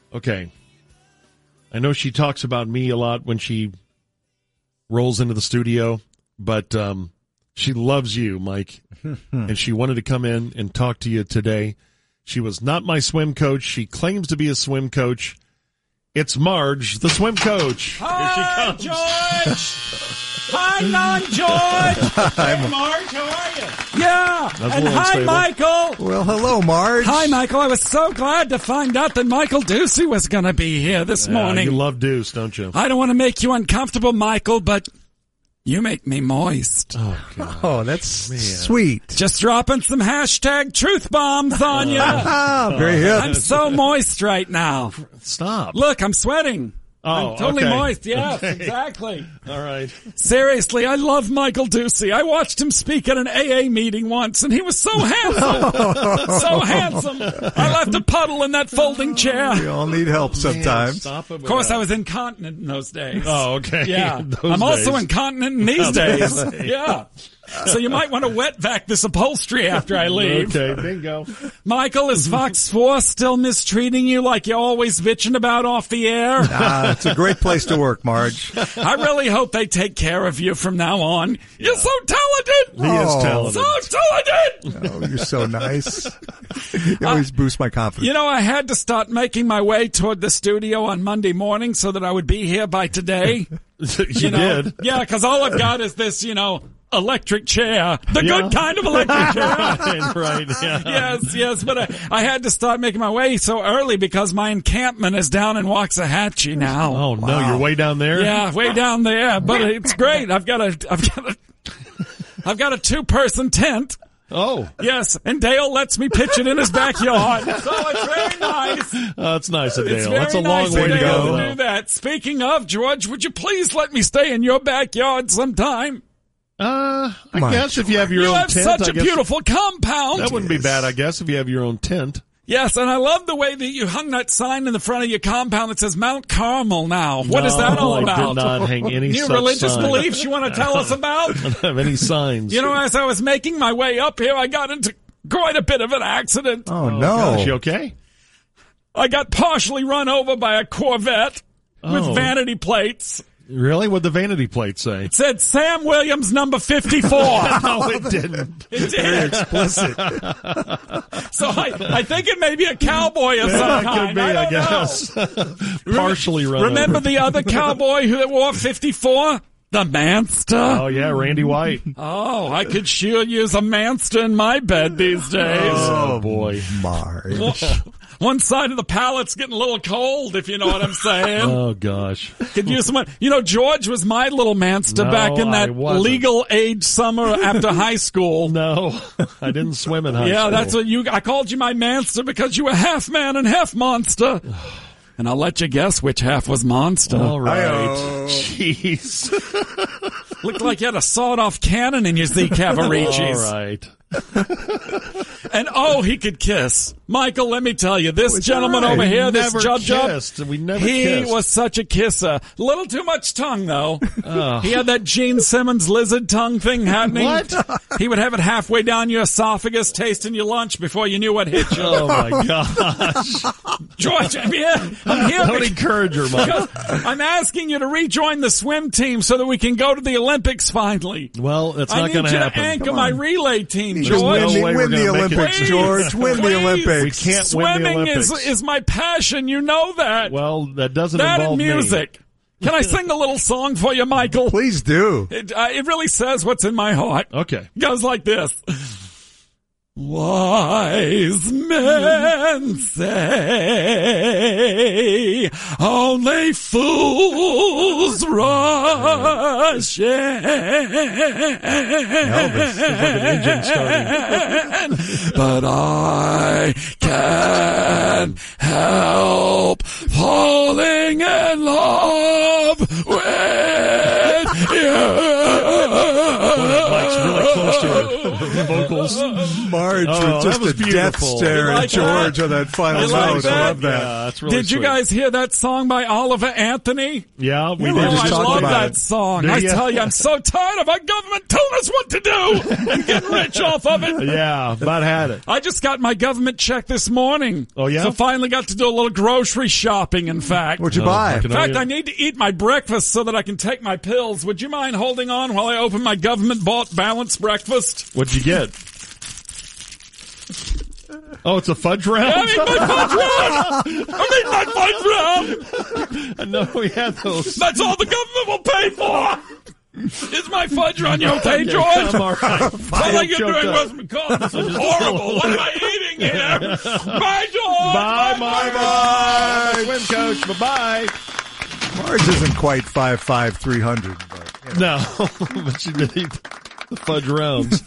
Okay. I know she talks about me a lot when she rolls into the studio, but she loves you, Mike, and she wanted to come in and talk to you today. She was not my swim coach. She claims to be a swim coach. It's Marge, the swim coach. Hi, Here she comes. George. Hi, non-George. Hey, Marge, how are you? Yeah, and hi, unstable. Michael. Well, hello, Marge. Hi, Michael. I was so glad to find out that Michael Ducey was going to be here this morning. You love Deuce, don't you? I don't want to make you uncomfortable, Michael, but you make me moist. Oh, God. Oh, that's sweet. Just dropping some hashtag truth bombs on you. Very hip. I'm so moist right now. Stop. Look, I'm sweating. Oh, I'm totally okay. moist. Yes, Okay. exactly. All right. Seriously, I love Michael Ducey. I watched him speak at an AA meeting once, and he was so handsome. So handsome. I left a puddle in that folding chair. We all need help sometimes. Stop it. Of course, I was incontinent in those days. Oh, okay. Yeah. Those I'm also days. incontinent in these days. Yeah. So you might want to wet vac this upholstery after I leave. Okay, bingo. Michael, is Fox 4 still mistreating you like you're always bitching about off the air? It's a great place to work, Marge. I really hope they take care of you from now on. You're so talented! He is talented. So talented! Oh, you're so nice. You always boost my confidence. You know, I had to start making my way toward the studio on Monday morning so that I would be here by today. You know? did. Yeah, because all I've got is this, electric chair. The good kind of electric chair. right. Yeah. Yes, but I had to start making my way so early because my encampment is down in Waxahachie now. Oh no, you're way down there. Yeah, way down there, but it's great. I've got a 2-person tent. Oh, Yes, and Dale lets me pitch it in his backyard. So it's very nice. that's nice of Dale. It's very That's a nice long way of to Dale go. to though. do that. Speaking of, George, would you please let me stay in your backyard sometime? I My guess if you have your You own have tent, such I a guess beautiful compound. that wouldn't be bad. I guess if you have your own tent. Yes, and I love the way that you hung that sign in the front of your compound that says Mount Carmel now. What is that all I about? did not hang any New such religious sign. beliefs you want to tell us about? I don't have any signs. You know, as I was making my way up here, I got into quite a bit of an accident. Oh, no. Is she okay? I got partially run over by a Corvette with Oh. vanity plates. Really? What'd the vanity plate say? It said Sam Williams number 54. No, it didn't. It did. Explicit. So I think it may be a cowboy of some That kind. could be, I I don't know. guess. Partially run Remember over. the other cowboy who wore 54? The Manster. Oh, yeah, Randy White. Oh, I could sure use a Manster in my bed these days. Oh, boy. Marge. One side of the pallet's getting a little cold, if you know what I'm saying. Oh, gosh. Could use someone. You know, George was my little Manster No, back in I that wasn't. legal age summer after high school. No, I didn't swim in high school. Yeah, that's what I called you my Manster because you were half man and half monster. And I'll let you guess which half was monster. All right. Hi-yo. Jeez. Looked like you had a sawed-off cannon in your Z Cavaricis. All right. And he could kiss. Michael, let me tell you, this gentleman right. over here, this Never Jub Jub, kissed. We never he kissed. was such a kisser. Little too much tongue, though. He had that Gene Simmons lizard tongue thing happening. What? He would have it halfway down your esophagus, tasting your lunch before you knew what hit you. Oh, my gosh. George, I'm here Don't encourage her, Mike. because I'm asking you to rejoin the swim team so that we can go to the Olympics finally. Well, that's I not need going you to to happen. anchor Come my on. relay team, Just George. No way we're win the gonna make it. Olympics, Please, George. Win the please. Olympics. We can't win the Swimming Olympics. is my passion. You know that. Well, that doesn't That involve and music. Can I sing a little song for you, Michael? Please do. It really says what's in my heart. me. Okay. It goes like this. Wise men say only fools rush in. Elvis. Sounds like an engine starting. But I can't help falling in love with you. Mike's really close lost your vocals. Marge Oh, with just that was a death beautiful. stare You at like George on that final You like note. that? I love that. Yeah, that's really Did you sweet. guys hear that song by Oliver Anthony? Yeah, we Yeah, did. we Oh, just I talked love about that it. song. Do I ya? tell you, I'm so tired of our government telling us what to do and getting rich off of it. Yeah, about had it. I just got my government check this morning. Oh, yeah? So finally got to do a little grocery shopping, in fact. What'd you I buy? can In fact, only- I need to eat my breakfast so that I can take my pills. Would you mind holding on while I open my government-bought balanced breakfast? What'd you get? Oh, it's a fudge round? I need my fudge round! I know we had those. That's all the government will pay for! Is my fudge round okay, George? I'm all right. All I can doing was because this is horrible. What am I eating here? Bye, George! Bye, Marge. Bye, swim coach. Bye-bye. Marge isn't quite 5'5", 300, but, you know. No, but she did eat the fudge rounds.